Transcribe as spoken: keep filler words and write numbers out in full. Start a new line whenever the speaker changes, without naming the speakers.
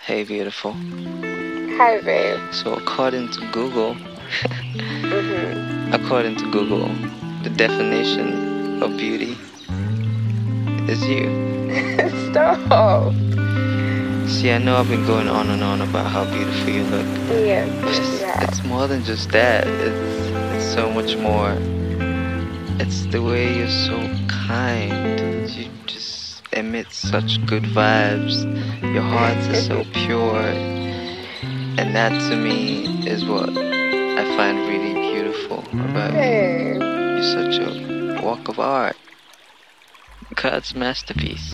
Hey, beautiful.
Hi, babe.
So according to Google,
Mm-hmm.
according to Google, the definition of beauty is you.
Stop.
See, I know I've been going on and on about how beautiful you look.
Yes,
But
yes,
it's,
yeah.
it's more than just that. It's, it's so much more. It's the way you're so kind. You just emit such good vibes. Your heart is so pure. And that to me is what I find really beautiful about you.
Babe.
You're such a work of art. God's masterpiece.